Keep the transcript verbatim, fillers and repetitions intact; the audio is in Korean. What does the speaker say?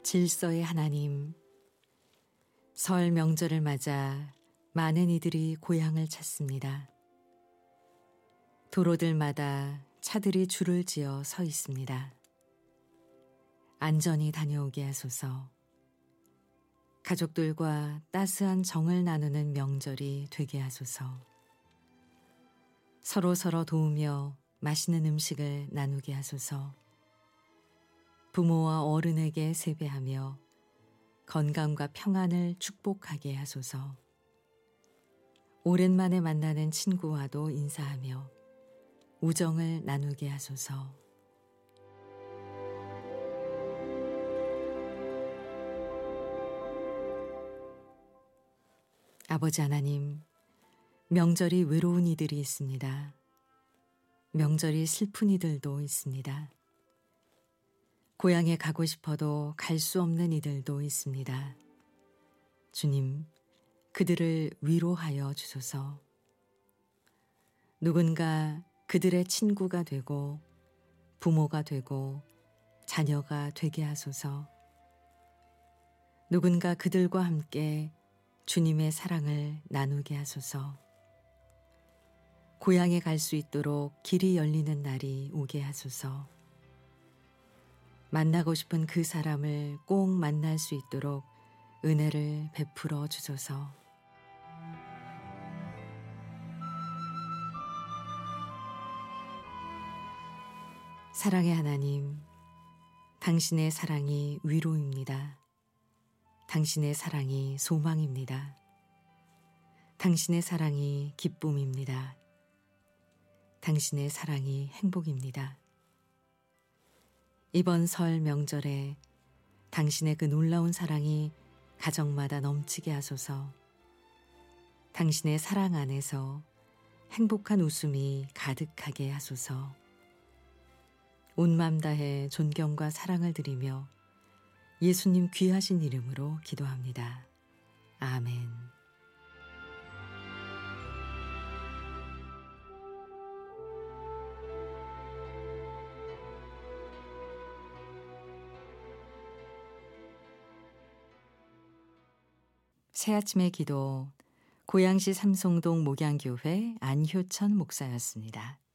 질서의 하나님, 설 명절을 맞아 많은 이들이 고향을 찾습니다. 도로들마다 차들이 줄을 지어 서 있습니다. 안전히 다녀오게 하소서. 가족들과 따스한 정을 나누는 명절이 되게 하소서. 서로서로 도우며 맛있는 음식을 나누게 하소서. 부모와 어른에게 세배하며 건강과 평안을 축복하게 하소서. 오랜만에 만나는 친구와도 인사하며 우정을 나누게 하소서. 아버지 하나님, 명절이 외로운 이들이 있습니다. 명절이 슬픈 이들도 있습니다. 고향에 가고 싶어도 갈 수 없는 이들도 있습니다. 주님, 그들을 위로하여 주소서. 누군가 그들의 친구가 되고 부모가 되고 자녀가 되게 하소서. 누군가 그들과 함께 주님의 사랑을 나누게 하소서. 고향에 갈 수 있도록 길이 열리는 날이 오게 하소서. 만나고 싶은 그 사람을 꼭 만날 수 있도록 은혜를 베풀어 주소서. 사랑의 하나님, 당신의 사랑이 위로입니다. 당신의 사랑이 소망입니다. 당신의 사랑이 기쁨입니다. 당신의 사랑이 행복입니다. 이번 설 명절에 당신의 그 놀라운 사랑이 가정마다 넘치게 하소서. 당신의 사랑 안에서 행복한 웃음이 가득하게 하소서. 온 맘 다해 존경과 사랑을 드리며 예수님 귀하신 이름으로 기도합니다. 아멘. 새아침의 기도, 고양시 삼성동 목양교회 안효천 목사였습니다.